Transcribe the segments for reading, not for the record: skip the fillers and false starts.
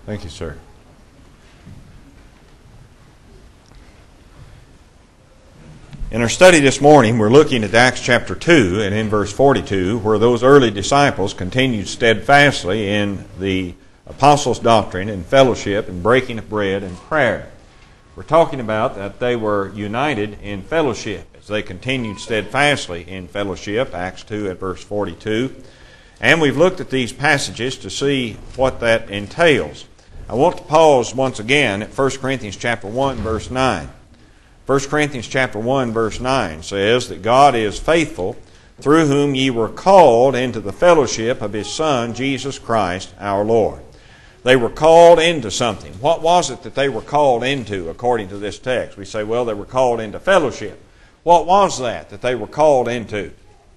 Thank you, sir. In our study this morning, we're looking at Acts chapter 2 and in verse 42, where those early disciples continued steadfastly in the apostles' doctrine and fellowship and breaking of bread and prayer. We're talking about that they were united in fellowship as they continued steadfastly in fellowship, Acts 2 at verse 42. And we've looked at these passages to see what that entails. I want to pause once again at 1 Corinthians chapter 1, verse 9. 1 Corinthians chapter 1, verse 9 says that God is faithful, through whom ye were called into the fellowship of His Son, Jesus Christ, our Lord. They were called into something. What was it that they were called into according to this text? We say, well, they were called into fellowship. What was that they were called into?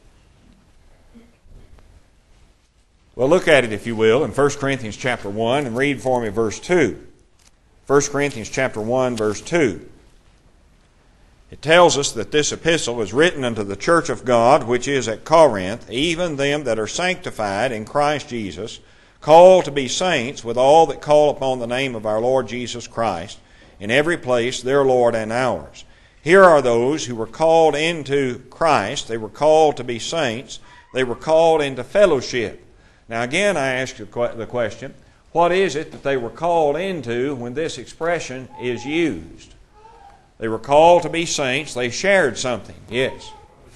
Well, look at it, if you will, in 1 Corinthians chapter 1 and read for me verse 2. 1 Corinthians chapter 1, verse 2. It tells us that this epistle is written unto the church of God, which is at Corinth, even them that are sanctified in Christ Jesus, called to be saints, with all that call upon the name of our Lord Jesus Christ, in every place their Lord and ours. Here are those who were called into Christ. They were called to be saints. They were called into fellowship. Now again, I ask you the question, what is it that they were called into when this expression is used? They were called to be saints. They shared something. Yes.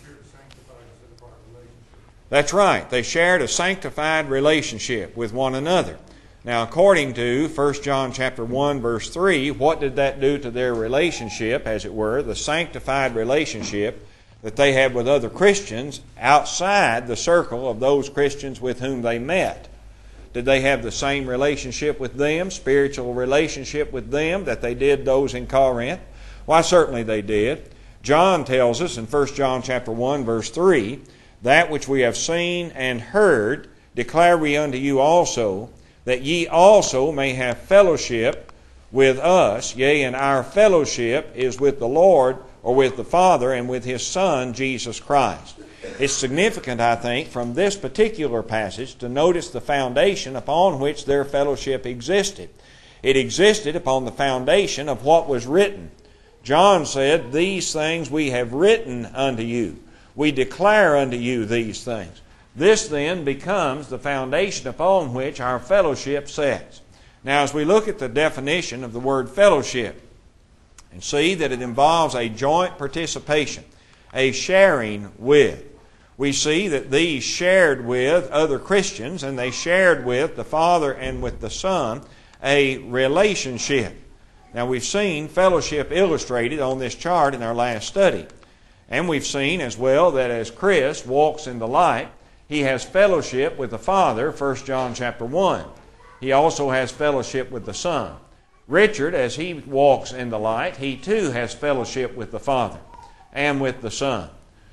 That's right. They shared a sanctified relationship with one another. Now, according to 1 John chapter 1, verse 3, what did that do to their relationship, as it were, the sanctified relationship that they had with other Christians outside the circle of those Christians with whom they met? Did they have the same relationship with them, spiritual relationship with them, that they did those in Corinth? Why, certainly they did. John tells us in 1 John chapter 1, verse 3, that which we have seen and heard declare we unto you also, that ye also may have fellowship with us. Yea, and our fellowship is with the Lord, or with the Father, and with His Son, Jesus Christ. It's significant, I think, from this particular passage to notice the foundation upon which their fellowship existed. It existed upon the foundation of what was written. John said, these things we have written unto you. We declare unto you these things. This then becomes the foundation upon which our fellowship sets. Now, as we look at the definition of the word fellowship and see that it involves a joint participation, a sharing with, we see that these shared with other Christians, and they shared with the Father and with the Son a relationship. Now, we've seen fellowship illustrated on this chart in our last study. And we've seen as well that as Chris walks in the light, he has fellowship with the Father, 1 John chapter 1. He also has fellowship with the Son. Richard, as he walks in the light, he too has fellowship with the Father and with the Son.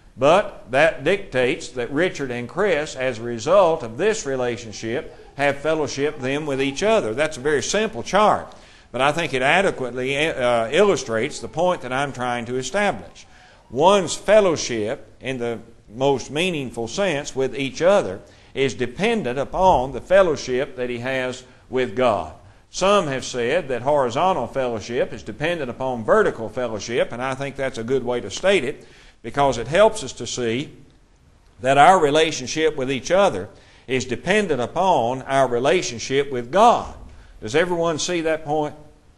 But that dictates that Richard and Chris, as a result of this relationship, have fellowship them with each other. That's a very simple chart. But I think it adequately illustrates the point that I'm trying to establish. One's fellowship, in the most meaningful sense, with each other is dependent upon the fellowship that he has with God. Some have said that horizontal fellowship is dependent upon vertical fellowship, and I think that's a good way to state it, because it helps us to see that our relationship with each other is dependent upon our relationship with God. Does everyone see that point?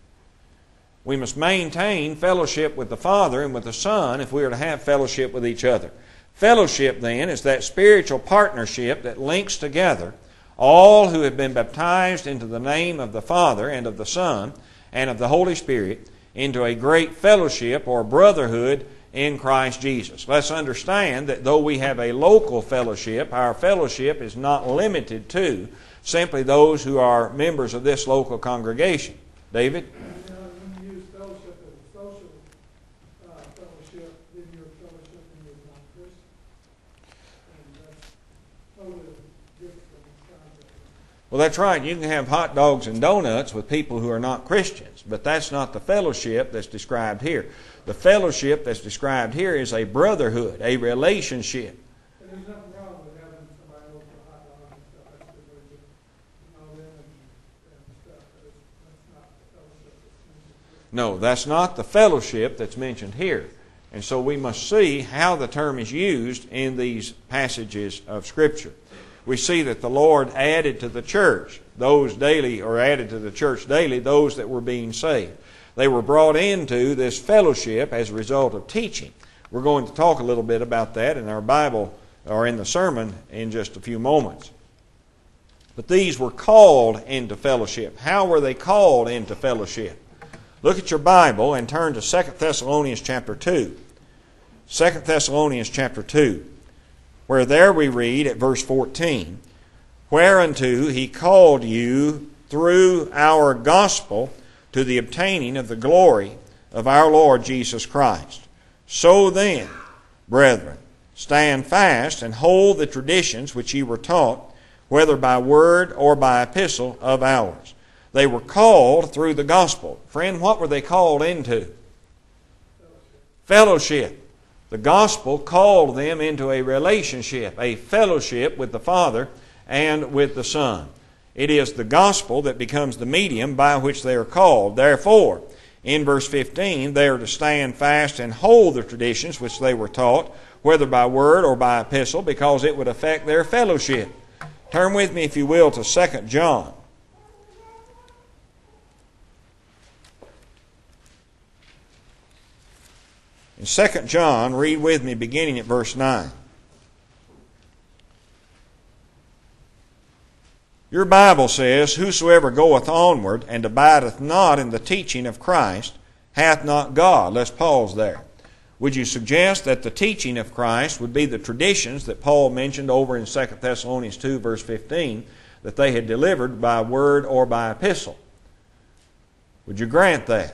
We must maintain fellowship with the Father and with the Son if we are to have fellowship with each other. Fellowship, then, is that spiritual partnership that links together all who have been baptized into the name of the Father and of the Son and of the Holy Spirit into a great fellowship or brotherhood in Christ Jesus. Let's understand that though we have a local fellowship, our fellowship is not limited to simply those who are members of this local congregation. David? When you use fellowship as a social fellowship, then you're fellowshipping with non-Christians. And that's totally different concept. Well, that's right. You can have hot dogs and donuts with people who are not Christians, but that's not the fellowship that's described here. The fellowship that's described here is a brotherhood, a relationship. And there's nothing wrong with having somebody over for hot dogs and stuff. That's the way to know them and stuff. But No, that's not the fellowship that's mentioned here. And so we must see how the term is used in these passages of Scripture. We see that the Lord added to the church those daily, or added to the church daily, those that were being saved. They were brought into this fellowship as a result of teaching. We're going to talk a little bit about that in our Bible, or in the sermon, in just a few moments. But these were called into fellowship. How were they called into fellowship? Look at your Bible and turn to 2 Thessalonians chapter 2. 2 Thessalonians chapter 2, where there we read at verse 14, whereunto he called you through our gospel to the obtaining of the glory of our Lord Jesus Christ. So then, brethren, stand fast and hold the traditions which ye were taught, whether by word or by epistle of ours. They were called through the gospel. Friend, what were they called into? Fellowship. The gospel called them into a relationship, a fellowship with the Father and with the Son. It is the gospel that becomes the medium by which they are called. Therefore, in verse 15, they are to stand fast and hold the traditions which they were taught, whether by word or by epistle, because it would affect their fellowship. Turn with me, if you will, to 2 John. In 2 John, read with me beginning at verse 9. Your Bible says, whosoever goeth onward and abideth not in the teaching of Christ hath not God. Let's pause there. Would you suggest that the teaching of Christ would be the traditions that Paul mentioned over in 2 Thessalonians 2 verse 15, that they had delivered by word or by epistle? Would you grant that?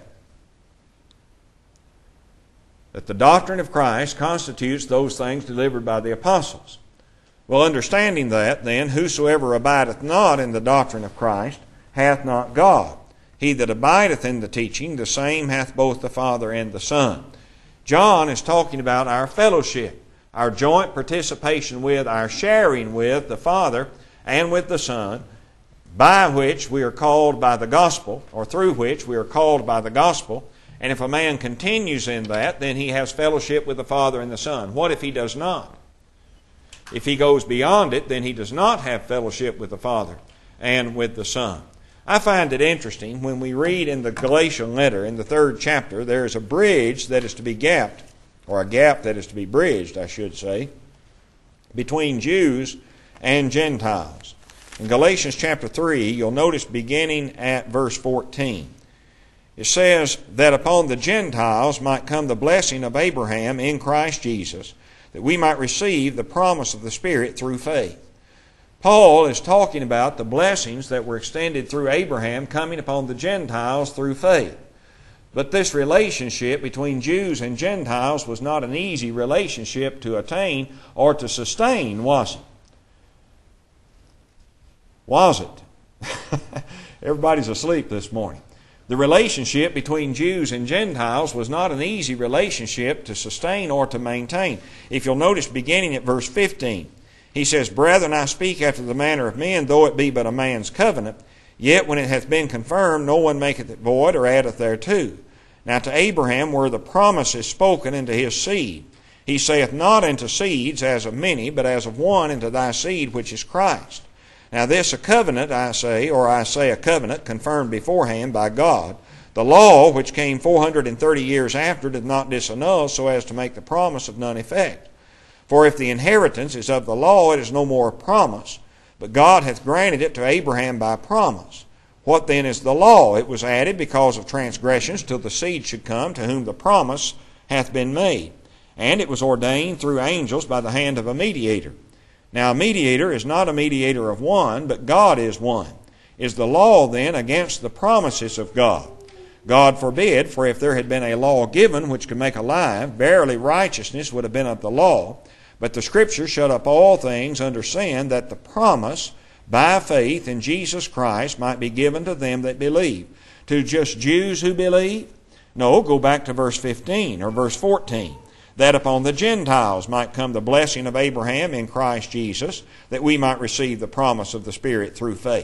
That the doctrine of Christ constitutes those things delivered by the apostles. Well, understanding that, then, whosoever abideth not in the doctrine of Christ hath not God. He that abideth in the teaching, the same hath both the Father and the Son. John is talking about our fellowship, our joint participation with, our sharing with the Father and with the Son, by which we are called by the gospel, or through which we are called by the gospel. And if a man continues in that, then he has fellowship with the Father and the Son. What if he does not? If he goes beyond it, then he does not have fellowship with the Father and with the Son. I find it interesting when we read in the Galatian letter, in the 3rd chapter, there is a bridge that is to be gapped, or a gap that is to be bridged, I should say, between Jews and Gentiles. In Galatians chapter 3, you'll notice beginning at verse 14. It says that upon the Gentiles might come the blessing of Abraham in Christ Jesus, that we might receive the promise of the Spirit through faith. Paul is talking about the blessings that were extended through Abraham coming upon the Gentiles through faith. But this relationship between Jews and Gentiles was not an easy relationship to attain or to sustain, was it? Was it? Everybody's asleep this morning. The relationship between Jews and Gentiles was not an easy relationship to sustain or to maintain. If you'll notice beginning at verse 15, he says, Brethren, I speak after the manner of men, though it be but a man's covenant, yet when it hath been confirmed, no one maketh it void or addeth thereto. Now to Abraham were the promises spoken unto his seed. He saith not unto seeds as of many, but as of one, unto thy seed, which is Christ. Now this a covenant, I say a covenant, confirmed beforehand by God. The law, which came 430 years after, did not disannul, so as to make the promise of none effect. For if the inheritance is of the law, it is no more a promise, but God hath granted it to Abraham by promise. What then is the law? It was added because of transgressions, till the seed should come, to whom the promise hath been made. And it was ordained through angels by the hand of a mediator. Now a mediator is not a mediator of one, but God is one. Is the law then against the promises of God? God forbid, for if there had been a law given which could make alive, verily righteousness would have been of the law. But the Scripture shut up all things under sin, that the promise by faith in Jesus Christ might be given to them that believe. To just Jews who believe? No, go back to verse 15 or verse 14. That upon the Gentiles might come the blessing of Abraham in Christ Jesus, that we might receive the promise of the Spirit through faith.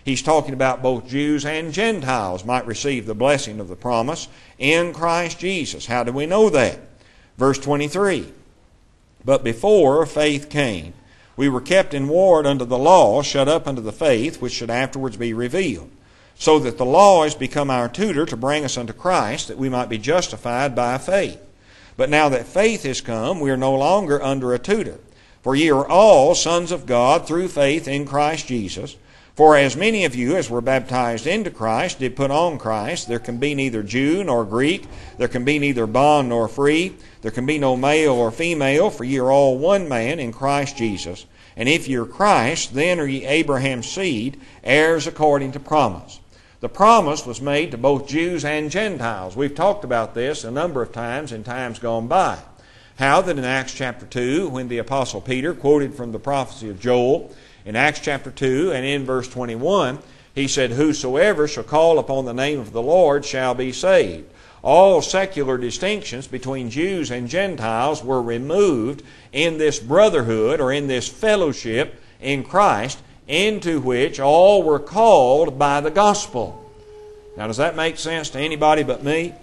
He's talking about both Jews and Gentiles might receive the blessing of the promise in Christ Jesus. How do we know that? Verse 23, but before faith came, we were kept in ward unto the law, shut up unto the faith, which should afterwards be revealed. So that the law is become our tutor to bring us unto Christ, that we might be justified by faith. But now that faith is come, we are no longer under a tutor. For ye are all sons of God through faith in Christ Jesus. For as many of you as were baptized into Christ did put on Christ. There can be neither Jew nor Greek. There can be neither bond nor free. There can be no male or female, for ye are all one man in Christ Jesus. And if ye are Christ, then are ye Abraham's seed, heirs according to promise. The promise was made to both Jews and Gentiles. We've talked about this a number of times in times gone by. How that in Acts chapter 2, when the Apostle Peter quoted from the prophecy of Joel, in Acts chapter 2 and in verse 21, he said, whosoever shall call upon the name of the Lord shall be saved. All secular distinctions between Jews and Gentiles were removed in this brotherhood or in this fellowship in Christ, into which all were called by the gospel. Now, does that make sense to anybody but me?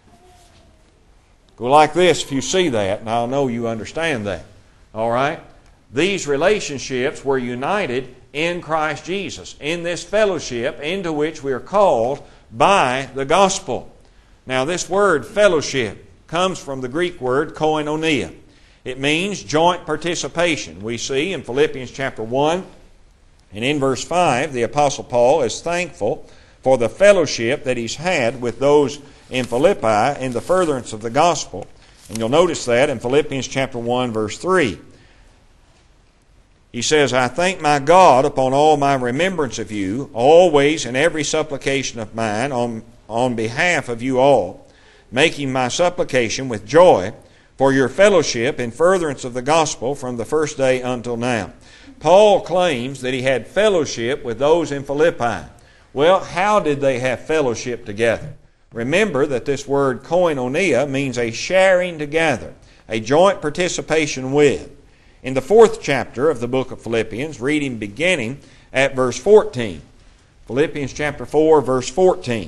Go like this if you see that, and I'll know you understand that. All right? These relationships were united in Christ Jesus, in this fellowship into which we are called by the gospel. Now, this word fellowship comes from the Greek word koinonia. It means joint participation. We see in Philippians chapter 1 and in verse 5, the Apostle Paul is thankful for the fellowship that he's had with those in Philippi in the furtherance of the gospel. And you'll notice that in Philippians chapter 1, verse 3. He says, I thank my God upon all my remembrance of you, always in every supplication of mine on behalf of you all, making my supplication with joy for your fellowship in furtherance of the gospel from the first day until now. Paul claims that he had fellowship with those in Philippi. Well, how did they have fellowship together? Remember that this word koinonia means a sharing together, a joint participation with. In the 4th chapter of the book of Philippians, reading beginning at verse 14. Philippians chapter 4, verse 14.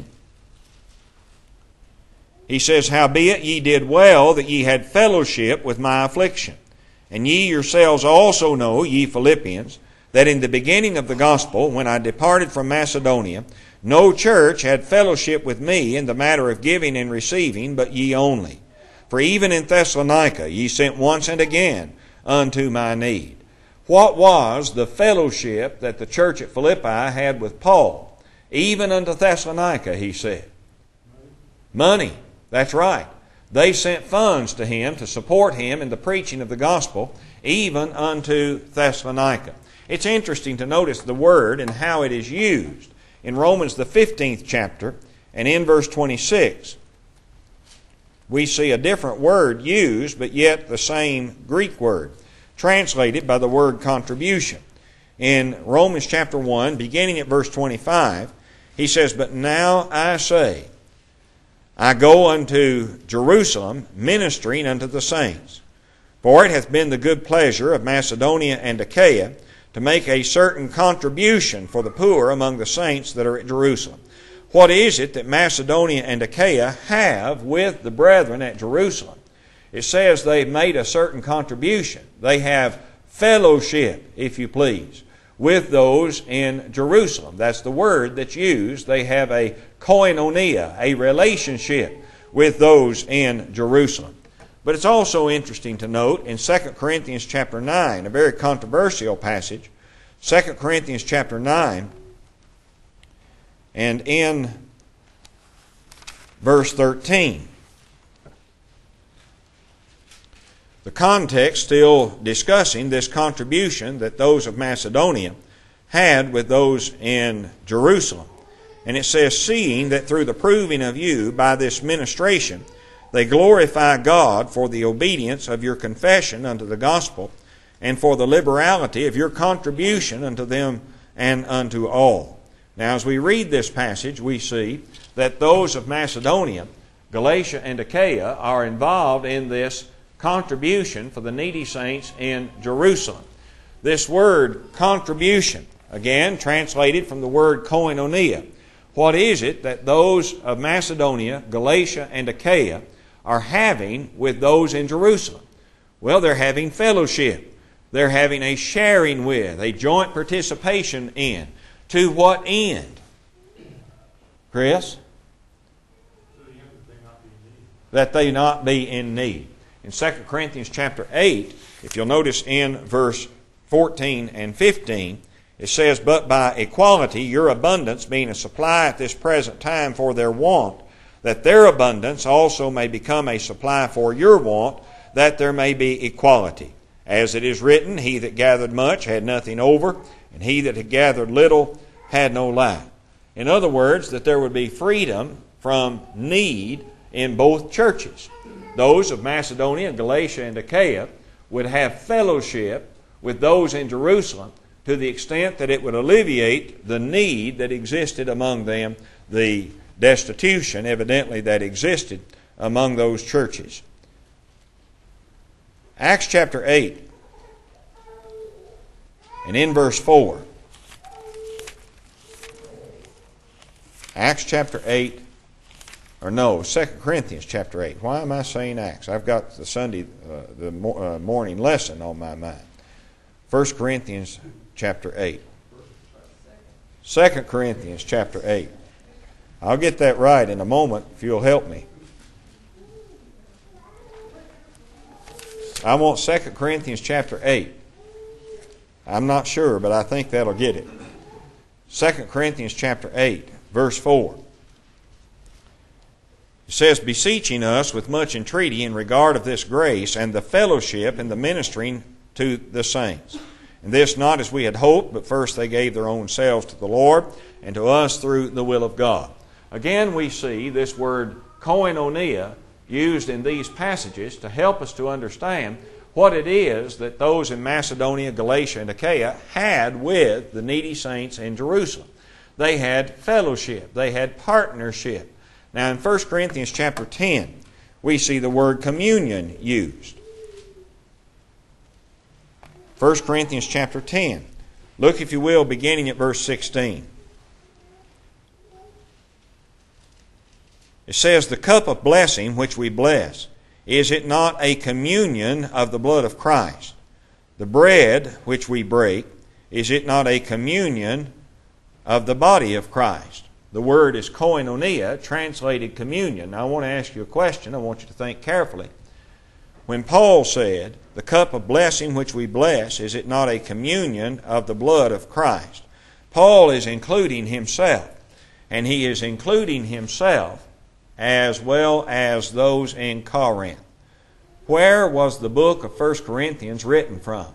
He says, howbeit ye did well that ye had fellowship with my affliction. And ye yourselves also know, ye Philippians, that in the beginning of the gospel, when I departed from Macedonia, no church had fellowship with me in the matter of giving and receiving, but ye only. For even in Thessalonica ye sent once and again unto my need. What was the fellowship that the church at Philippi had with Paul? Even unto Thessalonica, he said. Money. That's right. They sent funds to him to support him in the preaching of the gospel, even unto Thessalonica. It's interesting to notice the word and how it is used. In Romans the 15th chapter and in verse 26, we see a different word used, but yet the same Greek word, translated by the word contribution. In Romans chapter 1, beginning at verse 25, he says, but now I say, I go unto Jerusalem, ministering unto the saints. For it hath been the good pleasure of Macedonia and Achaia to make a certain contribution for the poor among the saints that are at Jerusalem. What is it that Macedonia and Achaia have with the brethren at Jerusalem? It says they've made a certain contribution. They have fellowship, if you please, with those in Jerusalem. That's the word that's used. They have a koinonia, a relationship with those in Jerusalem. But it's also interesting to note in 2 Corinthians chapter 9, a very controversial passage, 2 Corinthians chapter 9, and in verse 13. The context still discussing this contribution that those of Macedonia had with those in Jerusalem. And it says, seeing that through the proving of you by this ministration, they glorify God for the obedience of your confession unto the gospel, and for the liberality of your contribution unto them and unto all. Now, as we read this passage, we see that those of Macedonia, Galatia, and Achaia are involved in this contribution for the needy saints in Jerusalem. This word, contribution, Again, translated from the word koinonia. What is it that those of Macedonia, Galatia, and Achaia are having with those in Jerusalem? Well, they're having fellowship. They're having a sharing with, a joint participation in. To what end? Chris? That they not be in need. In 2 Corinthians chapter 8, if you'll notice in verse 14 and 15, it says, "But by equality your abundance being a supply at this present time for their want, that their abundance also may become a supply for your want, that there may be equality. As it is written, he that gathered much had nothing over, and he that had gathered little had no lack." In other words, that there would be freedom from need in both churches. Those of Macedonia, Galatia, and Achaia would have fellowship with those in Jerusalem to the extent that it would alleviate the need that existed among them, the destitution evidently that existed among those churches. Acts chapter 8 and in verse 4. Acts chapter 8, or no, 2 Corinthians chapter 8. Why am I saying Acts? I've got the Sunday, morning lesson on my mind. 1 Corinthians chapter 8. 2 Corinthians chapter 8. I'll get that right in a moment if you'll help me. I want 2 Corinthians chapter 8. I'm not sure, but I think that'll get it. 2 Corinthians chapter 8, verse 4. It says, "Beseeching us with much entreaty in regard of this grace and the fellowship and the ministering to the saints. And this not as we had hoped, but first they gave their own selves to the Lord, and to us through the will of God." Again, we see this word koinonia used in these passages to help us to understand what it is that those in Macedonia, Galatia, and Achaia had with the needy saints in Jerusalem. They had fellowship. They had partnership. Now in 1 Corinthians chapter 10, we see the word communion used. 1 Corinthians chapter 10. Look, if you will, beginning at verse 16. It says, "The cup of blessing which we bless, is it not a communion of the blood of Christ? The bread which we break, is it not a communion of the body of Christ?" The word is koinonia, translated communion. Now I want to ask you a question. I want you to think carefully. When Paul said, "The cup of blessing which we bless, is it not a communion of the blood of Christ?" Paul is including himself. And he is including himself as well as those in Corinth. Where was the book of 1 Corinthians written from?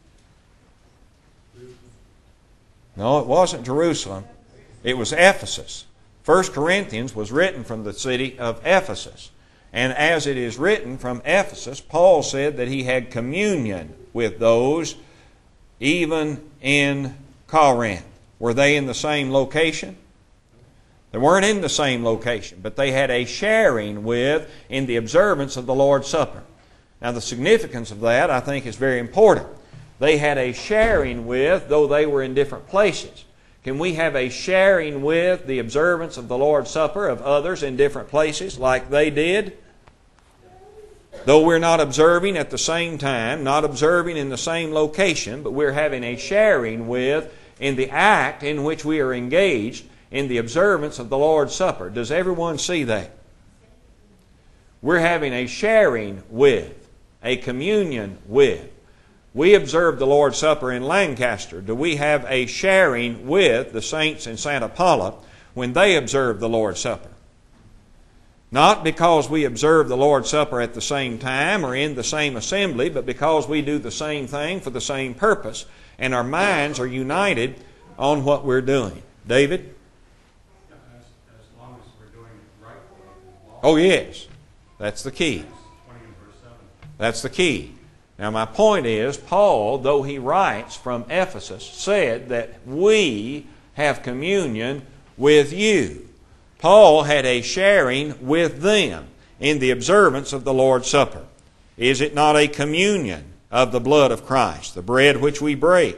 No, it wasn't Jerusalem. It was Ephesus. 1 Corinthians was written from the city of Ephesus. And as it is written from Ephesus, Paul said that he had communion with those even in Corinth. Were they in the same location? They weren't in the same location, but they had a sharing with in the observance of the Lord's Supper. Now the significance of that, I think, is very important. They had a sharing with, though they were in different places. Can we have a sharing with the observance of the Lord's Supper of others in different places like they did? Though we're not observing at the same time, not observing in the same location, but we're having a sharing with in the act in which we are engaged in the observance of the Lord's Supper. Does everyone see that? We're having a sharing with, a communion with. We observe the Lord's Supper in Lancaster. Do we have a sharing with the saints in Santa Paula when they observe the Lord's Supper? Not because we observe the Lord's Supper at the same time or in the same assembly, but because we do the same thing for the same purpose, and our minds are united on what we're doing. David? As long as we're doing it rightly. Oh, yes. That's the key. 20 and verse 7. That's the key. Now, my point is, Paul, though he writes from Ephesus, said that we have communion with you. Paul had a sharing with them in the observance of the Lord's Supper. Is it not a communion of the blood of Christ? The bread which we break,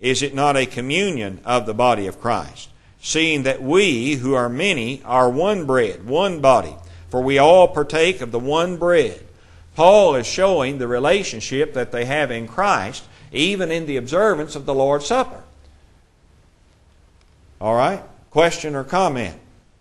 Is it not a communion of the body of Christ? Seeing that we, who are many, are one bread, one body, for we all partake of the one bread. Paul is showing the relationship that they have in Christ, even in the observance of the Lord's Supper. All right? Question or comment?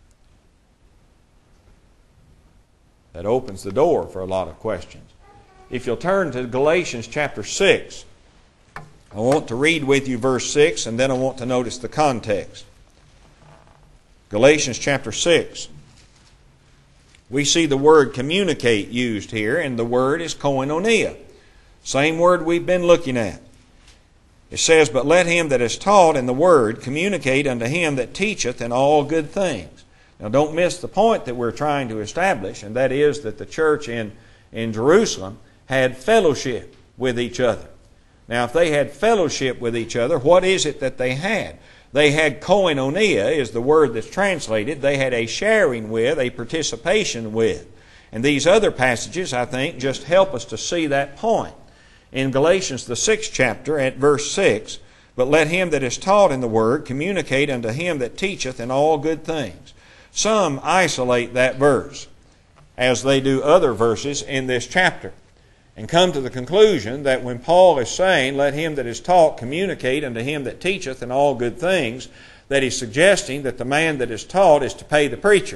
That opens the door for a lot of questions. If you'll turn to Galatians chapter 6, I want to read with you verse 6, and then I want to notice the context. Galatians chapter 6. We see the word communicate used here, and the word is koinonia. Same word we've been looking at. It says, "But let him that is taught in the word communicate unto him that teacheth in all good things." Now don't miss the point that we're trying to establish, and that is that the church in Jerusalem had fellowship with each other. Now if they had fellowship with each other, what is it that they had? They had koinonia, is the word that's translated. They had a sharing with, a participation with. And these other passages, I think, just help us to see that point. In Galatians, the 6th chapter, at verse 6, "But let him that is taught in the word communicate unto him that teacheth in all good things." Some isolate that verse, as they do other verses in this chapter, and come to the conclusion that when Paul is saying, "Let him that is taught communicate unto him that teacheth in all good things," that he's suggesting that the man that is taught is to pay the preacher.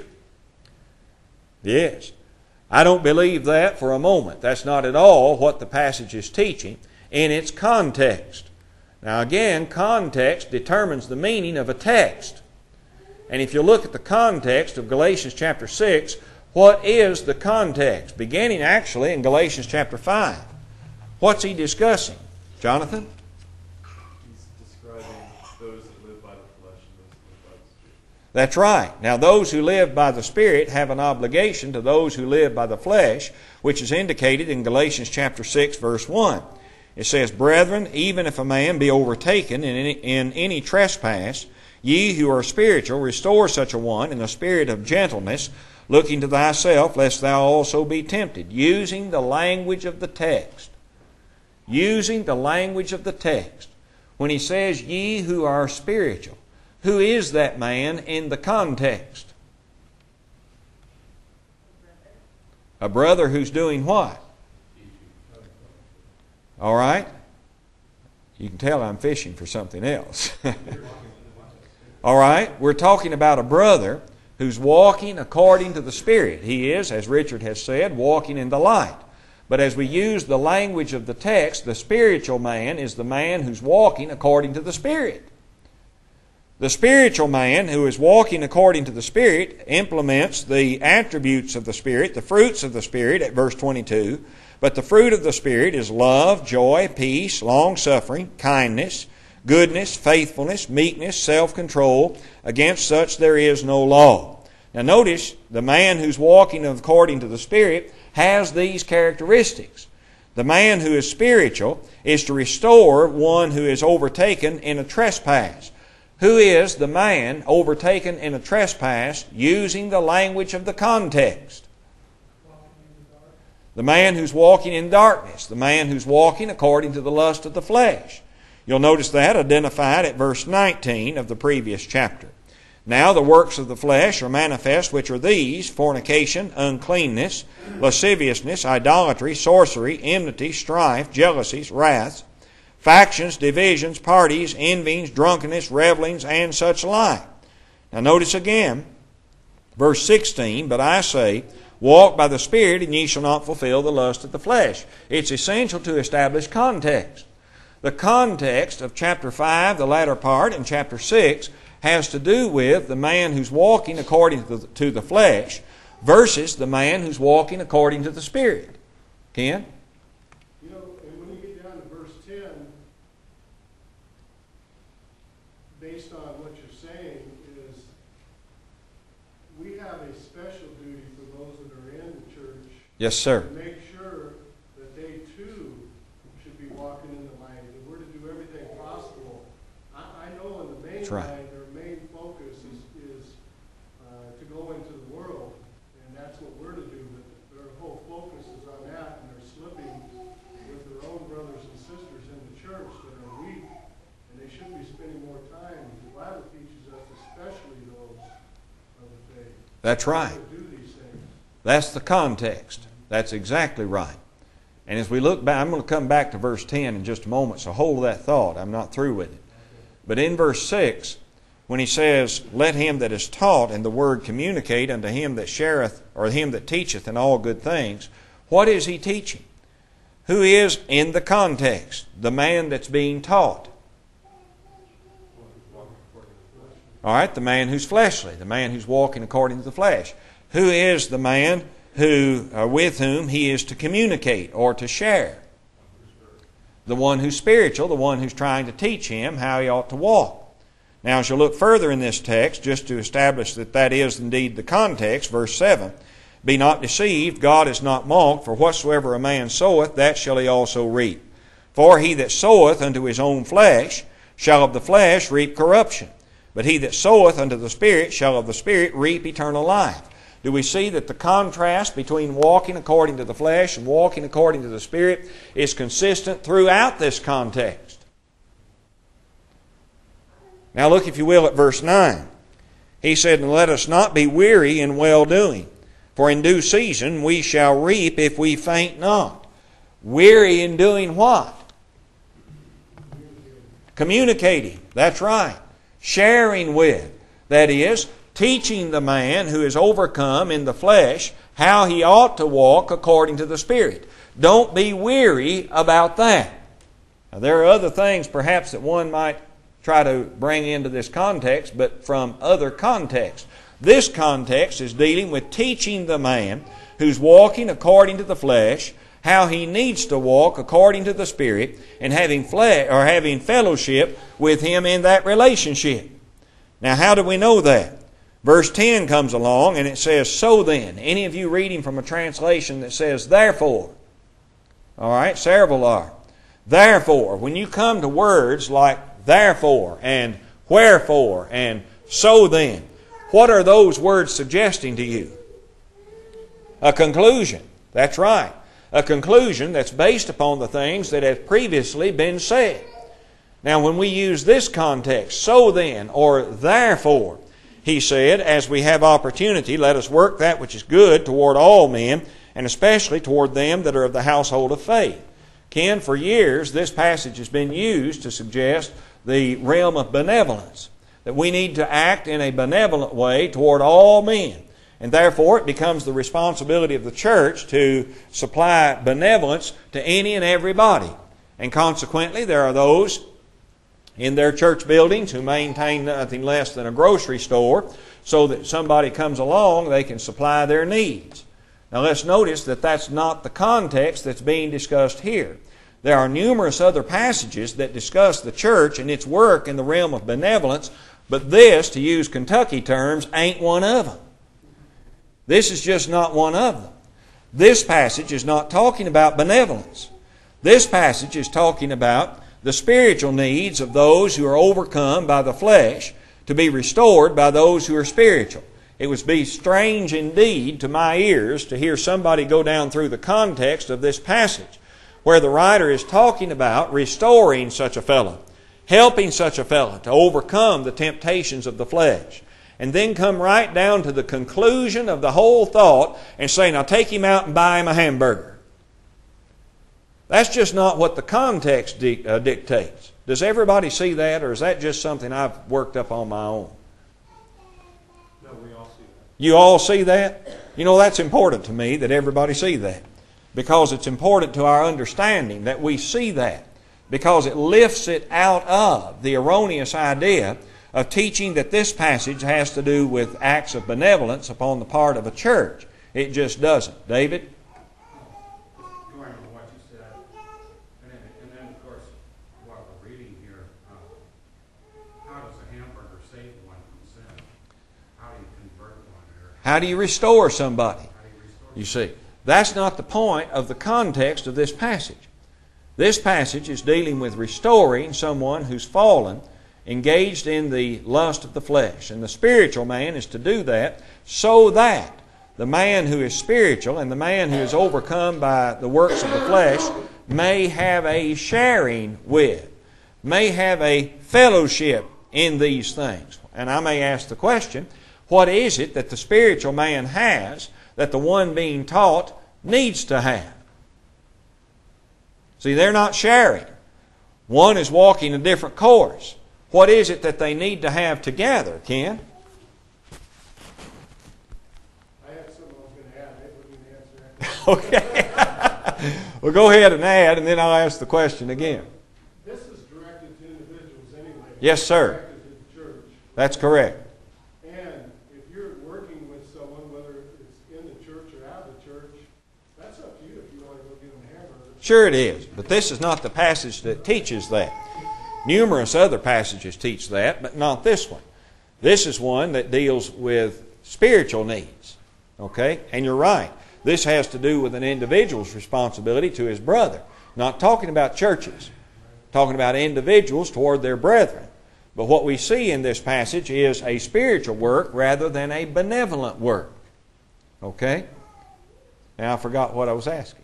Yes. I don't believe that for a moment. That's not at all what the passage is teaching in its context. Now again, context determines the meaning of a text. And if you look at the context of Galatians chapter 6, what is the context? Beginning actually in Galatians chapter 5. What's he discussing? Jonathan? He's describing those that live by the flesh and those that live by the Spirit. That's right. Now those who live by the Spirit have an obligation to those who live by the flesh, which is indicated in Galatians chapter 6 verse 1. It says, "Brethren, even if a man be overtaken in any trespass, ye who are spiritual, restore such a one in the spirit of gentleness, looking to thyself, lest thou also be tempted." Using the language of the text. Using the language of the text. When he says, "Ye who are spiritual," who is that man in the context? A brother who's doing what? All right? You can tell I'm fishing for something else. All right? We're talking about a brother who's walking according to the Spirit. He is, as Richard has said, walking in the light. But as we use the language of the text, the spiritual man is the man who's walking according to the Spirit. The spiritual man who is walking according to the Spirit implements the attributes of the Spirit, the fruits of the Spirit at verse 22. But the fruit of the Spirit is love, joy, peace, long-suffering, kindness, goodness, faithfulness, meekness, self-control. Against such there is no law. Now notice, the man who's walking according to the Spirit has these characteristics. The man who is spiritual is to restore one who is overtaken in a trespass. Who is the man overtaken in a trespass using the language of the context? The man who's walking in darkness. The man who's walking according to the lust of the flesh. You'll notice that identified at verse 19 of the previous chapter. "Now the works of the flesh are manifest, which are these: fornication, uncleanness, lasciviousness, idolatry, sorcery, enmity, strife, jealousies, wraths, factions, divisions, parties, envyings, drunkenness, revellings, and such like." Now notice again, verse 16, "But I say, walk by the Spirit, and ye shall not fulfill the lust of the flesh." It's essential to establish context. The context of chapter 5, the latter part, and chapter 6 has to do with the man who's walking according to the flesh versus the man who's walking according to the Spirit. Ken? You know, and when you get down to verse 10, based on what you're saying, is we have a special duty for those that are in the church. Yes, sir. To make sure that they too should be walking in the light. And we're to do everything possible. I know in the main That's right. line, their main focus is to go into the world, and that's what we're to do. But their whole focus is on that, and they're slipping with their own brothers and sisters in the church that are weak, and they should That's right. to do these things. That's the context. That's exactly right. And as we look back, I'm going to come back to verse 10 in just a moment, so hold that thought. I'm not through with it. But in verse 6, when he says, let him that is taught and the word communicate unto him that shareth, or him that teacheth in all good things, what is he teaching? Who is, in the context, the man that's being taught? All right, the man who's fleshly, the man who's walking according to the flesh. Who is the man who, with whom he is to communicate or to share? The one who's spiritual, the one who's trying to teach him how he ought to walk. Now, as you look further in this text, just to establish that that is indeed the context, verse 7, be not deceived, God is not mocked, for whatsoever a man soweth, that shall he also reap. For he that soweth unto his own flesh shall of the flesh reap corruption, but he that soweth unto the Spirit shall of the Spirit reap eternal life. Do we see that the contrast between walking according to the flesh and walking according to the Spirit is consistent throughout this context? Now look, if you will, at verse 9. He said, and let us not be weary in well-doing, for in due season we shall reap if we faint not. Weary in doing what? Communicating. That's right. Sharing with. That is, teaching the man who is overcome in the flesh how he ought to walk according to the Spirit. Don't be weary about that. Now, there are other things perhaps that one might try to bring into this context, but from other contexts. This context is dealing with teaching the man who's walking according to the flesh how he needs to walk according to the Spirit, and having fellowship with him in that relationship. Now, how do we know that? Verse 10 comes along and it says, so then. Any of you reading from a translation that says, therefore? All right, several are. Therefore, when you come to words like therefore and wherefore and so then, what are those words suggesting to you? A conclusion. That's right. A conclusion that's based upon the things that have previously been said. Now, when we use this context, so then, or therefore, he said, as we have opportunity, let us work that which is good toward all men, and especially toward them that are of the household of faith. Ken, for years, this passage has been used to suggest the realm of benevolence, that we need to act in a benevolent way toward all men. And therefore, it becomes the responsibility of the church to supply benevolence to any and everybody. And consequently, there are those in their church buildings who maintain nothing less than a grocery store, so that somebody comes along, they can supply their needs. Now let's notice that that's not the context that's being discussed here. There are numerous other passages that discuss the church and its work in the realm of benevolence, but this, to use Kentucky terms, ain't one of them. This is just not one of them. This passage is not talking about benevolence. This passage is talking about the spiritual needs of those who are overcome by the flesh to be restored by those who are spiritual. It would be strange indeed to my ears to hear somebody go down through the context of this passage where the writer is talking about restoring such a fellow, helping such a fellow to overcome the temptations of the flesh, and then come right down to the conclusion of the whole thought and say, now take him out and buy him a hamburger. That's just not what the context dictates. Does everybody see that, or is that just something I've worked up on my own? No, we all see that. You all see that? You know, that's important to me that everybody see that, because it's important to our understanding that we see that, because it lifts it out of the erroneous idea of teaching that this passage has to do with acts of benevolence upon the part of a church. It just doesn't. David? Going on what you said, and then of course, while we're reading here, how does a hamburger save one from sin? How do you convert one? How do you restore somebody? You see, that's not the point of the context of this passage. This passage is dealing with restoring someone who's fallen, engaged in the lust of the flesh. And the spiritual man is to do that so that the man who is spiritual and the man who is overcome by the works of the flesh may have a sharing with, may have a fellowship in these things. And I may ask the question, What is it that the spiritual man has that the one being taught needs to have? See, they're not sharing. One is walking a different course. What is it that they need to have together, Ken? I had something I was going to add. Maybe we can answer that. Okay. Well, go ahead and add, and then I'll ask the question again. This is directed to individuals anyway. Yes, sir. Directed to the church. That's correct. And if you're working with someone, whether it's in the church or out of the church, that's up to you if you want to go give them a hamburger. Sure it is, but this is not the passage that teaches that. Numerous other passages teach that, but not this one. This is one that deals with spiritual needs. Okay? And you're right. This has to do with an individual's responsibility to his brother. Not talking about churches. Talking about individuals toward their brethren. But what we see in this passage is a spiritual work rather than a benevolent work. Okay? Now I forgot what I was asking.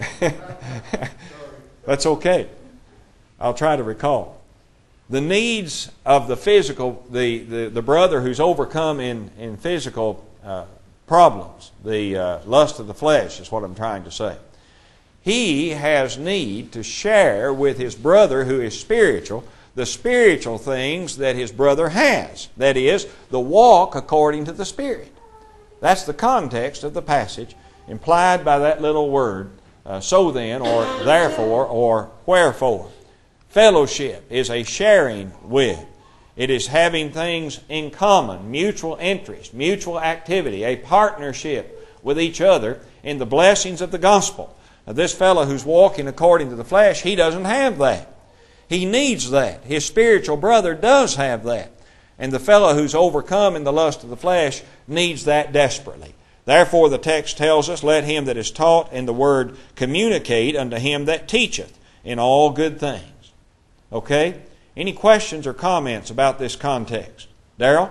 That's okay. I'll try to recall. The needs of the physical, the brother who's overcome in physical problems, the lust of the flesh is what I'm trying to say. He has need to share with his brother who is spiritual the spiritual things that his brother has. That is, the walk according to the Spirit. That's the context of the passage implied by that little word, so then, or therefore, or wherefore. Fellowship is a sharing with. It is having things in common, mutual interest, mutual activity, a partnership with each other in the blessings of the gospel. Now, this fellow who's walking according to the flesh, he doesn't have that. He needs that. His spiritual brother does have that. And the fellow who's overcome in the lust of the flesh needs that desperately. Therefore, the text tells us, let him that is taught in the word communicate unto him that teacheth in all good things. Okay? Any questions or comments about this context? Darrell?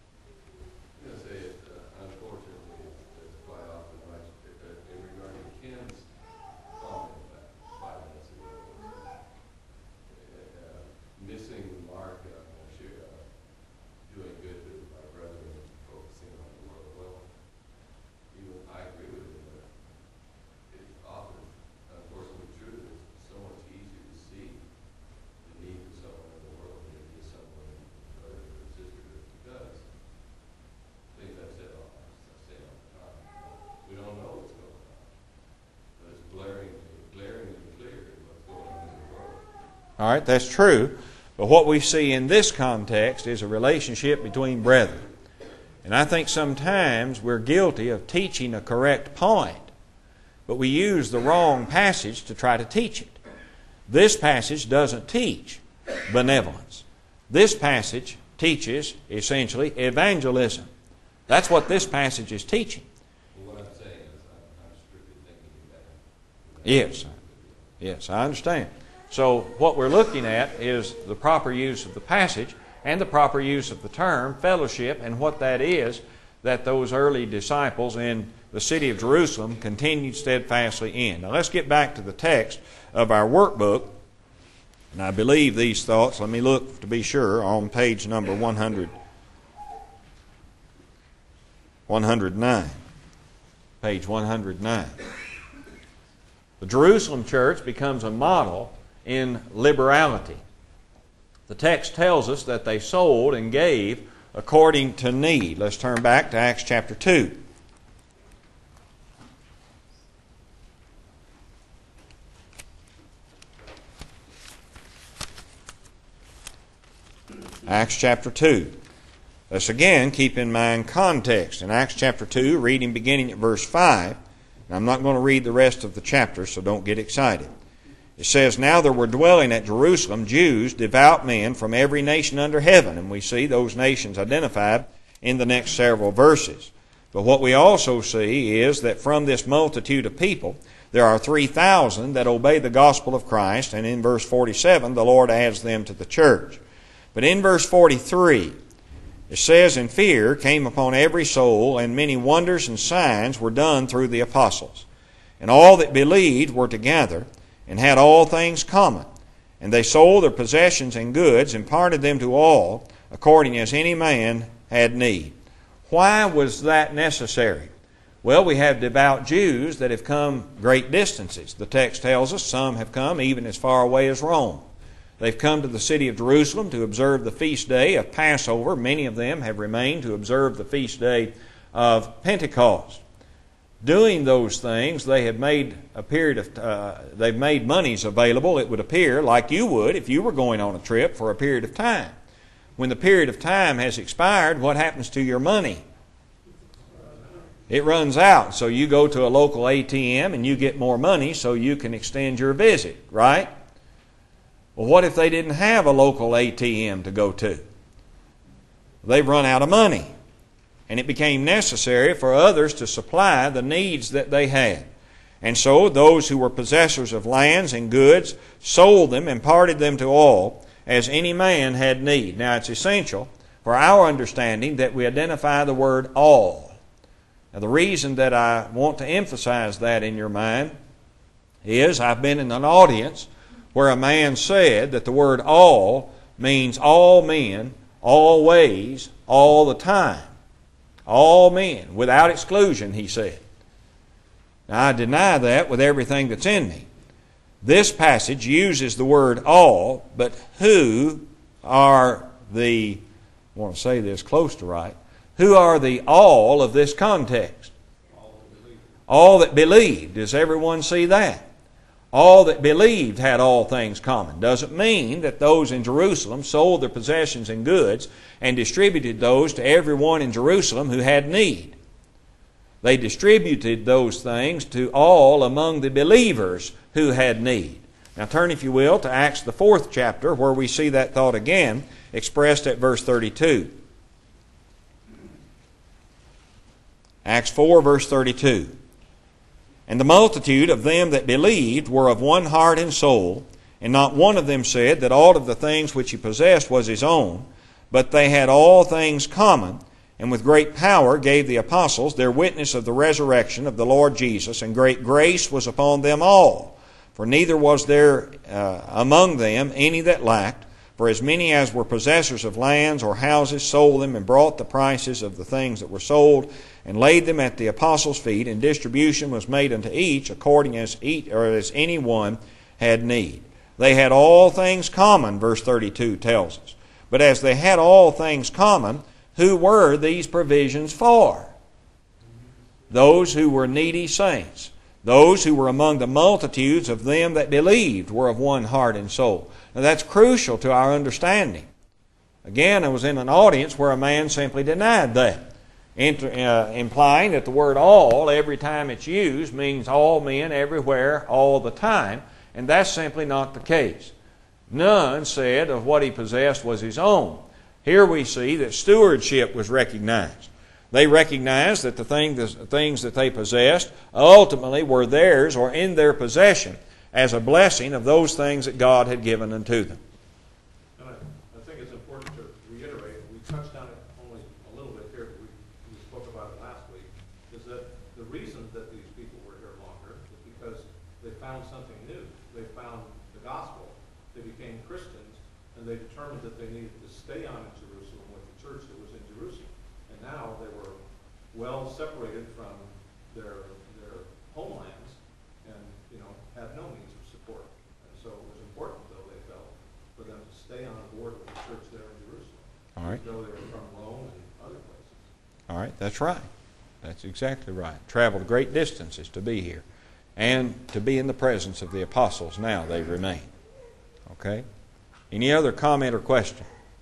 Unfortunately, it's quite often like in regard to Ken's comment about 5 minutes ago, missing the mark on doing good to my brethren and focusing on the world. Well, even I agree with him, but it's often, unfortunately, true that it's so much easier to see the need of someone in the world than it is someone, brother or sister, because things I say all the time. We don't know what's going on, but it's glaringly clear what's going on in the world. All right, that's true. But what we see in this context is a relationship between brethren. And I think sometimes we're guilty of teaching a correct point, but we use the wrong passage to try to teach it. This passage doesn't teach benevolence. This passage teaches, essentially, evangelism. That's what this passage is teaching. Well, what I'm saying is I'm strictly thinking that. Yes, I understand. So what we're looking at is the proper use of the passage and the proper use of the term fellowship and what that is that those early disciples in the city of Jerusalem continued steadfastly in. Now let's get back to the text of our workbook. And I believe these thoughts, let me look to be sure, on page number 109. Page 109. The Jerusalem church becomes a model in liberality. The text tells us that they sold and gave according to need. Let's turn back to Acts chapter 2. Acts chapter 2. Let's again keep in mind context. In Acts chapter 2, reading beginning at verse 5, and I'm not going to read the rest of the chapter, so don't get excited. It says, Now there were dwelling at Jerusalem Jews, devout men from every nation under heaven. And we see those nations identified in the next several verses. But what we also see is that from this multitude of people, there are 3,000 that obey the gospel of Christ. And in verse 47, the Lord adds them to the church. But in verse 43, it says, And fear came upon every soul, and many wonders and signs were done through the apostles. And all that believed were together, and had all things common. And they sold their possessions and goods, and parted them to all, according as any man had need. Why was that necessary? Well, we have devout Jews that have come great distances. The text tells us some have come even as far away as Rome. They've come to the city of Jerusalem to observe the feast day of Passover. Many of them have remained to observe the feast day of Pentecost. Doing those things, they have made they've made monies available, it would appear, like you would if you were going on a trip for a period of time. When the period of time has expired, what happens to your money? It runs out. So you go to a local ATM and you get more money so you can extend your visit, right? Well, what if they didn't have a local ATM to go to? They've run out of money. And it became necessary for others to supply the needs that they had. And so those who were possessors of lands and goods sold them and parted them to all, as any man had need. Now it's essential for our understanding that we identify the word all. Now the reason that I want to emphasize that in your mind is I've been in an audience where a man said that the word all means all men, always, all the time. All men, without exclusion, he said. Now I deny that with everything that's in me. This passage uses the word all, but who are the, I want to say this close to right, who are the all of this context? All that believed. Does everyone see that? All that believed had all things common. Doesn't mean that those in Jerusalem sold their possessions and goods and distributed those to everyone in Jerusalem who had need. They distributed those things to all among the believers who had need. Now turn, if you will, to Acts the 4th chapter, where we see that thought again expressed at verse 32. Acts 4, verse 32. And the multitude of them that believed were of one heart and soul, and not one of them said that all of the things which he possessed was his own, but they had all things common, and with great power gave the apostles their witness of the resurrection of the Lord Jesus, and great grace was upon them all. For neither was there among them any that lacked, for as many as were possessors of lands or houses sold them and brought the prices of the things that were sold and laid them at the apostles' feet, and distribution was made unto each according as any one had need. They had all things common, verse 32 tells us. But as they had all things common, who were these provisions for? Those who were needy saints. Those who were among the multitudes of them that believed were of one heart and soul. Now that's crucial to our understanding. Again, I was in an audience where a man simply denied that, implying that the word all, every time it's used, means all men, everywhere, all the time. And that's simply not the case. None said of what he possessed was his own. Here we see that stewardship was recognized. They recognized that the things that they possessed ultimately were theirs or in their possession as a blessing of those things that God had given unto them. And I think it's important to reiterate, we touched on it only a little bit here, but we spoke about it last week, is that the reason that these people were here longer is because they found something new. They found the gospel. They became Christians, and they determined that they needed to stay on in Jerusalem with the church that was in Jerusalem. And now they were well separated from their homelands and, had no means of support. And so it was important, though, they felt, for them to stay on board with the church there in Jerusalem. All right. Though they were from Rome and other places. All right, that's right. That's exactly right. Traveled great distances to be here. And to be in the presence of the apostles now they remain. Okay? Any other comment or question?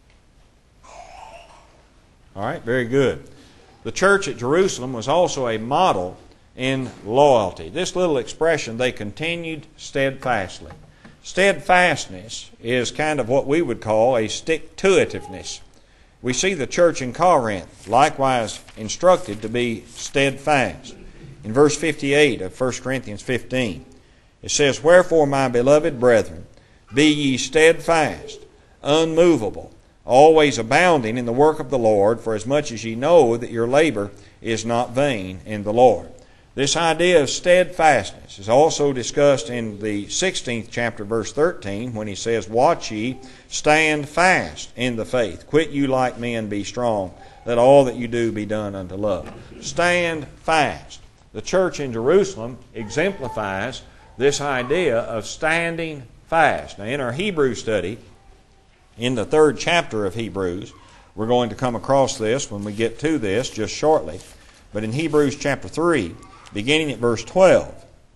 All right, very good. The church at Jerusalem was also a model in loyalty. This little expression, they continued steadfastly. Steadfastness is kind of what we would call a stick-to-itiveness. We see the church in Corinth likewise instructed to be steadfast. In verse 58 of 1 Corinthians 15, it says, Wherefore, my beloved brethren, be ye steadfast, unmovable, always abounding in the work of the Lord, for as much as ye know that your labor is not vain in the Lord. This idea of steadfastness is also discussed in the 16th chapter, verse 13, when he says, "Watch ye, stand fast in the faith. Quit you like men, be strong. Let all that you do be done unto love." Stand fast. The church in Jerusalem exemplifies this idea of standing fast. Now, in our Hebrew study, in the 3rd chapter of Hebrews, we're going to come across this when we get to this just shortly. But in Hebrews chapter 3, beginning at verse 12,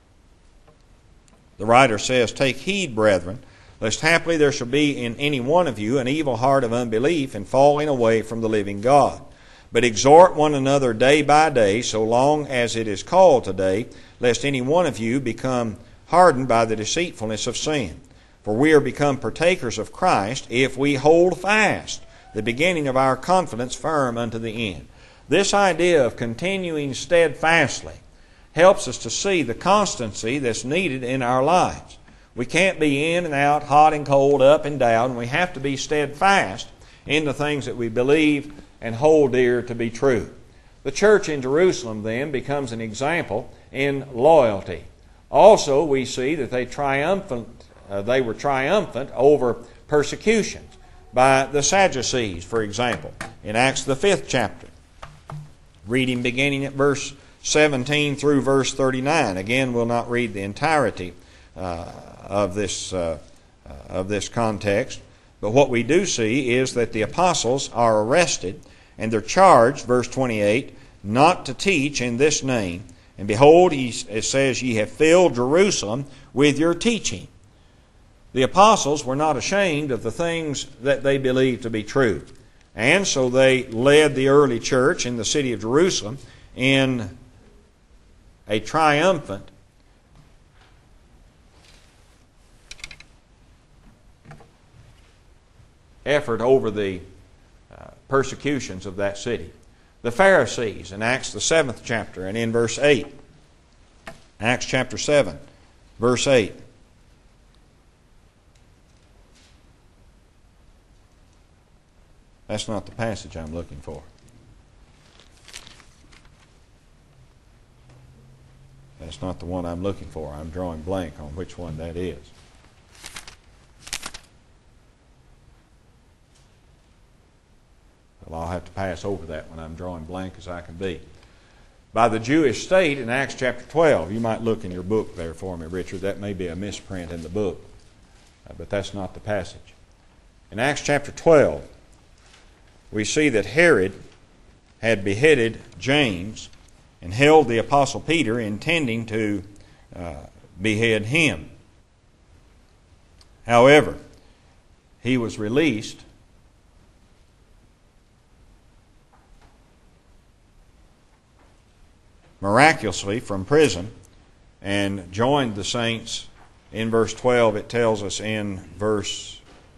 the writer says, "Take heed, brethren, lest haply there shall be in any one of you an evil heart of unbelief and falling away from the living God. But exhort one another day by day, so long as it is called today, lest any one of you become hardened by the deceitfulness of sin. For we are become partakers of Christ, if we hold fast the beginning of our confidence firm unto the end." This idea of continuing steadfastly helps us to see the constancy that's needed in our lives. We can't be in and out, hot and cold, up and down. We have to be steadfast in the things that we believe and hold dear to be true. The church in Jerusalem then becomes an example in loyalty. Also, we see that they were triumphant over persecutions by the Sadducees, for example, in Acts the 5th chapter. Reading beginning at verse 17 through verse 39. Again, we'll not read the entirety of this context, but what we do see is that the apostles are arrested and they're charged, verse 28, not to teach in this name. And behold, it says, "Ye have filled Jerusalem with your teaching." The apostles were not ashamed of the things that they believed to be true. And so they led the early church in the city of Jerusalem in a triumphant effort over the persecutions of that city. The Pharisees in Acts the 7th chapter and in verse 8. Acts chapter 7, verse 8. That's not the passage I'm looking for. That's not the one I'm looking for. I'm drawing blank on which one that is. Well, I'll have to pass over that when I'm drawing blank as I can be. By the Jewish state in Acts chapter 12. You might look in your book there for me, Richard. That may be a misprint in the book. But that's not the passage. In Acts chapter 12, we see that Herod had beheaded James and held the Apostle Peter, intending to behead him. However, he was released miraculously from prison and joined the saints. In verse 12, it tells us in verse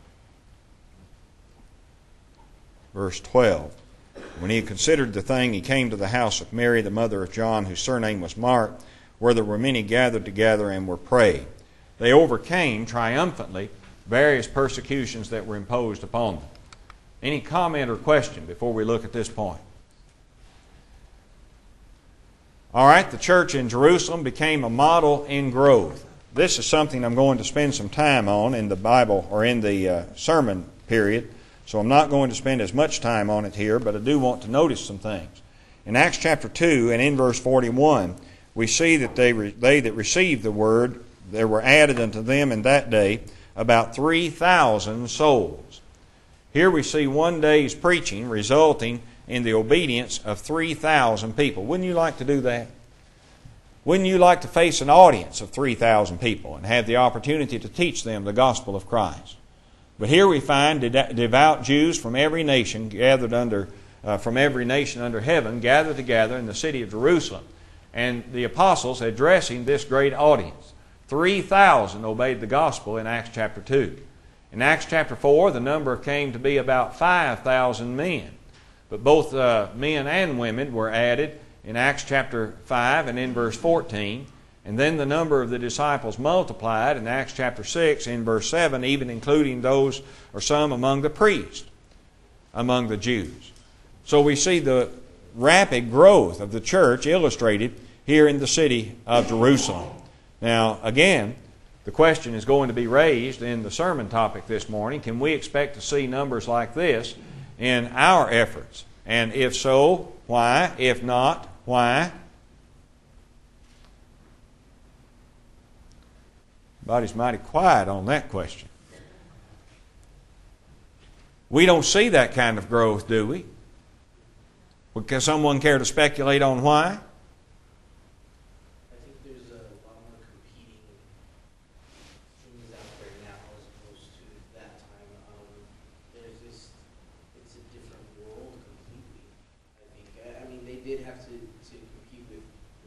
12, "When he had considered the thing, he came to the house of Mary, the mother of John, whose surname was Mark, where there were many gathered together and were praying." They overcame triumphantly various persecutions that were imposed upon them. Any comment or question before we look at this point? All right, the church in Jerusalem became a model in growth. This is something I'm going to spend some time on in the Bible or in the sermon period, so I'm not going to spend as much time on it here, but I do want to notice some things. In Acts chapter 2 and in verse 41, we see that they that received the word, there were added unto them in that day about 3,000 souls. Here we see one day's preaching resulting in the obedience of 3,000 people. Wouldn't you like to do that? Wouldn't you like to face an audience of 3,000 people and have the opportunity to teach them the gospel of Christ? But here we find devout Jews from every nation gathered under heaven gathered together in the city of Jerusalem, and the apostles addressing this great audience. 3,000 obeyed the gospel in Acts chapter 2. In Acts chapter 4, the number came to be about 5,000 men. But both men and women were added in Acts chapter 5 and in verse 14. And then the number of the disciples multiplied in Acts chapter 6 in verse 7, even including those or some among the priests, among the Jews. So we see the rapid growth of the church illustrated here in the city of Jerusalem. Now, again, the question is going to be raised in the sermon topic this morning. Can we expect to see numbers like this in our efforts? And if so, why? If not, why? Everybody's mighty quiet on that question. We don't see that kind of growth, do we? Would someone care to speculate on why? I think there's a lot more competing things out there now as opposed to that time. There's just, it's a different world completely, I think. I mean, they did have to compete with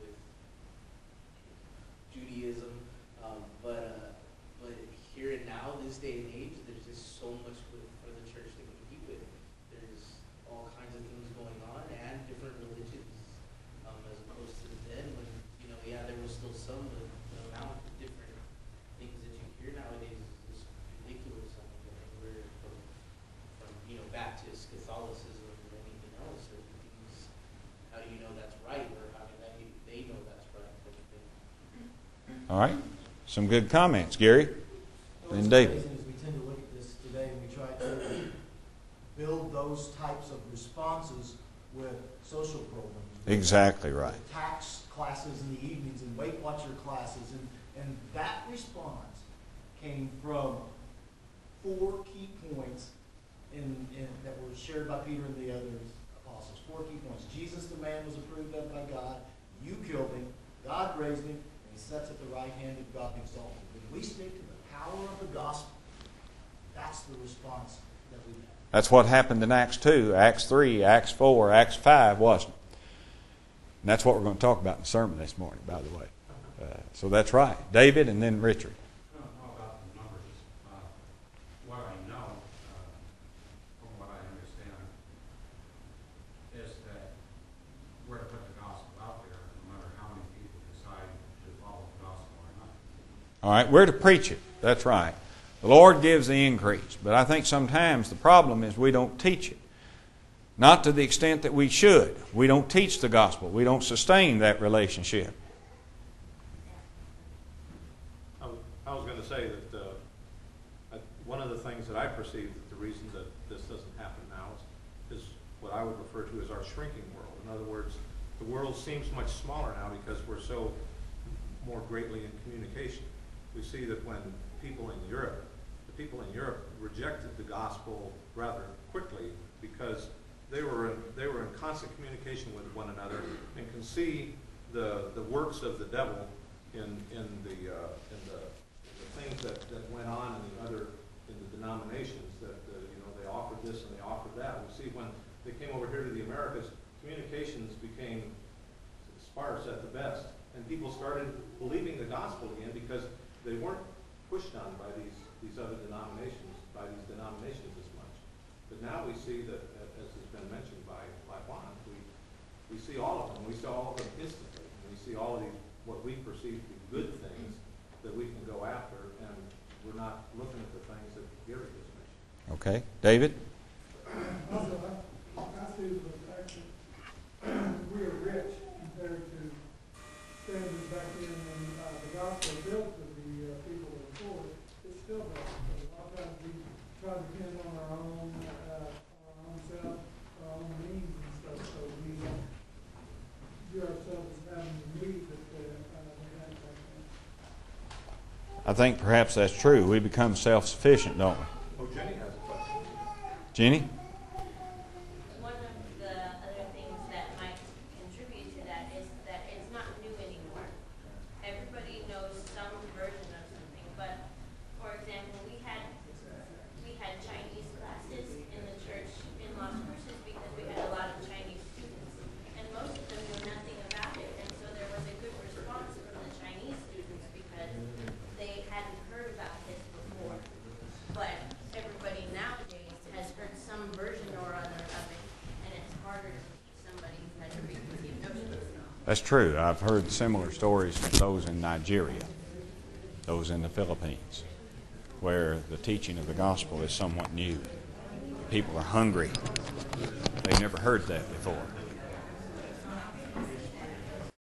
Judaism, but here and now, this day and age, there's just so much for the church to compete with. There's all kinds of things going on and different religions, as opposed to then when, there was still some, but the amount of different things that you hear nowadays is just ridiculous. I mean, anywhere from Baptist, Catholicism, or anything else. Or things, how do you know that's right, or how do they know that's right? All right. Some good comments, Gary. And David. We tend to look at this today and we try to build those types of responses with social programs. Exactly right. Tax classes in the evenings and Weight Watcher classes. And that response came from 4 key points that were shared by Peter and the other apostles. 4 key points. Jesus, the man, was approved of by God. You killed him. God raised him. And he sits at the right hand of God exalted. When we stick to the power of the gospel, that's the response that we have. That's what happened in Acts 2, Acts 3, Acts 4, Acts 5, wasn't it? And that's what we're going to talk about in the sermon this morning, by the way. So that's right. David and then Richard. I don't know about the numbers. What I know, from what I understand, is that we're to put the gospel out there, no matter how many people decide to follow the gospel or not. All right, we're to preach it. That's right. The Lord gives the increase. But I think sometimes the problem is we don't teach it. Not to the extent that we should. We don't teach the gospel. We don't sustain that relationship. I was going to say that one of the things that I perceive that the reason that this doesn't happen now is what I would refer to as our shrinking world. In other words, the world seems much smaller now because we're so more greatly in communication. We see that when the people in Europe rejected the gospel rather quickly because they were in constant communication with one another and can see the works of the devil in the things that went on in the denominations that they offered this and they offered that. We see when they came over here to the Americas, communications became sparse at the best, and people started believing the gospel again because they weren't pushed on by these other denominations, as much. But now we see that, as has been mentioned by Juan, we see all of them. We see all of them instantly. And we see all of these, what we perceive to be good things that we can go after, and we're not looking at the things that Gary just mentioned. Okay. David? Also, I see the fact that we are rich compared to standards back then when the gospel built to the people that were poor. It's still there. A lot of times we try to depend on our own self, our own means and stuff, so we view ourselves as having the need that we had back then. I think perhaps that's true. We become self-sufficient, don't we? Oh, Jenny has a question. Jenny? One of the other things that might contribute to that is that it's not new anymore. Everybody knows some version of something, but for example, we had Chinese classes in the church in Las Cruces because we had a lot of Chinese students, and most of them knew nothing about it, and so there was a good response from the Chinese students because they hadn't heard about this before. But everybody nowadays has heard some version or other of it, and it's harder to teach somebody who has a preconceived notion. That's true. I've heard similar stories from those in Nigeria, those in the Philippines, where the teaching of the gospel is somewhat new. People are hungry. They've never heard that before.